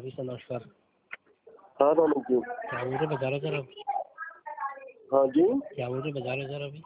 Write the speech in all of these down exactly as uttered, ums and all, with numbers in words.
अभी सर नमस्कार। हाँ रानू जी, क्या बोल रहे बता रहे सर अब? हाँ जी, क्या बोल रहे बता रहे सर अभी?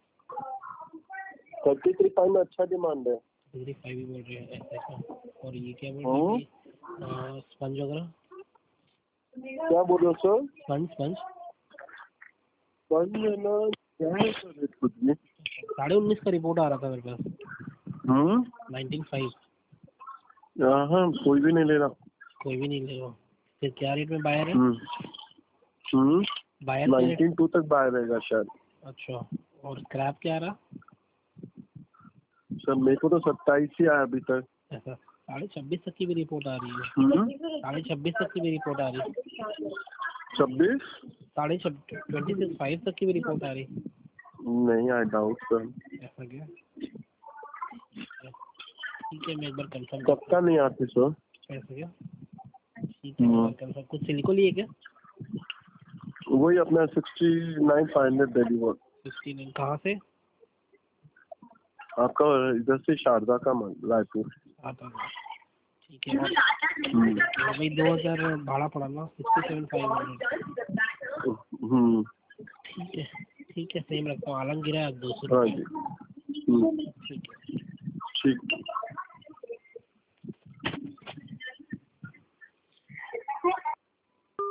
थर्टी थ्री फाइव में अच्छा डिमांड है। थर्टी फाइव ही बोल रहे हैं ऐसा। और ये क्या बोल हम्म, रहे हैं स्पंज वगैरह? क्या बोल रहे हो सर? स्पंज स्पंज फंड है ना, क्या है सर रेट कुछ भी? साढ़े उन्नीस का रिपोर्ट आ रहा था मेरे पास। हम्म, नाइनटीन फाइव। हाँ कोई भी नहीं ले रहा। कोई भी नहीं ले रहा। फिर क्या रेट में बायर है? हम्म हम्म बायर क्या रेट? नाइनटीन टू तक बाय रहेगा शायद। अच्छा। और स्क्रैप क्या आ रहा? सर मेरे को तो सत्ताईस ही आया अभी तक। ऐसा साढ़े छब्बीस तक की भी रिपोर्ट आ रही है। हम्म, साढ़े छब्बीस तक की भी रिपोर्ट आ रही है। छब्बीस साढ़े ट्वेंटी सिक्स फाइव तक की भी रिपोर्ट आ रही है। नहीं, आई डाउट सर। ऐसा क्या? ठीक है मैं एक बार कंफर्म कब का नहीं आती सर? ऐसा क्या? ठीक है मैं कंफर्म। कुछ सिलिको लिए क्या? वही अपना sixty nine five hundred daily work. Sixty nine कहाँ से? आपका इधर से शारदा का मन रायपुर। आता है। ठीक है। और भाई दो हज़ार भाड़ा पड़ा ना, सिक्सटी सेवन फाइव हंड्रेड। हम्म, ठीक है ठीक है सेम रखता हूँ। आलम गिरा दो सौ हाँ रुपये। जी। हम्म, ठीक है। ठीक।